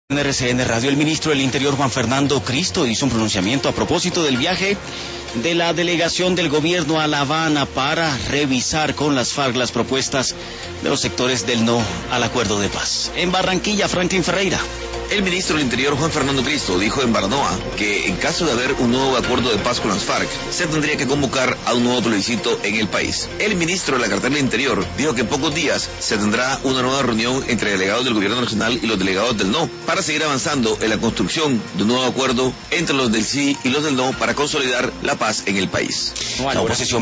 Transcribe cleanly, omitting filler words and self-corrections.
En RCN Radio, el ministro del Interior, Juan Fernando Cristo, hizo un pronunciamiento a propósito del viaje de la delegación del gobierno a La Habana para revisar con las FARC las propuestas de los sectores del no al acuerdo de paz. En Barranquilla, Franklin Ferreira. El ministro del Interior, Juan Fernando Cristo, dijo en Baranoa que en caso de haber un nuevo acuerdo de paz con las FARC, se tendría que convocar a un nuevo plebiscito en el país. El ministro de la cartera del Interior dijo que en pocos días se tendrá una nueva reunión entre delegados del gobierno nacional y los delegados del no, para seguir avanzando en la construcción de un nuevo acuerdo entre los del sí y los del no para consolidar la paz en el país. La oposición